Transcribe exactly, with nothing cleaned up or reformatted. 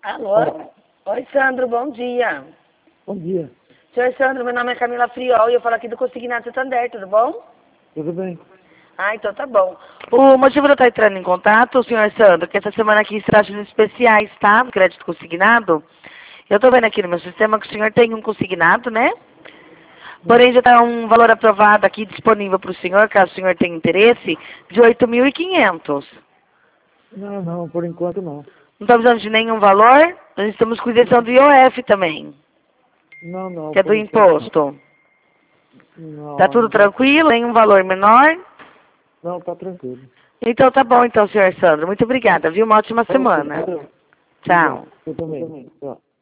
Alô? Oi, Sandro, bom dia. Bom dia. Senhor Sandro, meu nome é Camila Friol e eu falo aqui do Consignado Santander, tudo bom? Tudo bem? Ah, então tá bom. O motivo de eu estar entrando em contato, senhor Sandro, que essa semana aqui estratégias especiais, tá? No crédito consignado. Eu tô vendo aqui no meu sistema que o senhor tem um consignado, né? Porém, já está um valor aprovado aqui disponível para o senhor, caso o senhor tenha interesse, de oito mil e quinhentos. Não, não, por enquanto não. Não está precisando de nenhum valor? Nós estamos com isenção do I O F também, Não, não, que é do por enquanto imposto. não. Tá tudo tranquilo? Nenhum valor menor? Não, tá tranquilo. Então tá bom então, senhor Sandro. Muito obrigada, viu? Uma ótima semana. Obrigado. Tchau. Eu também. Tchau.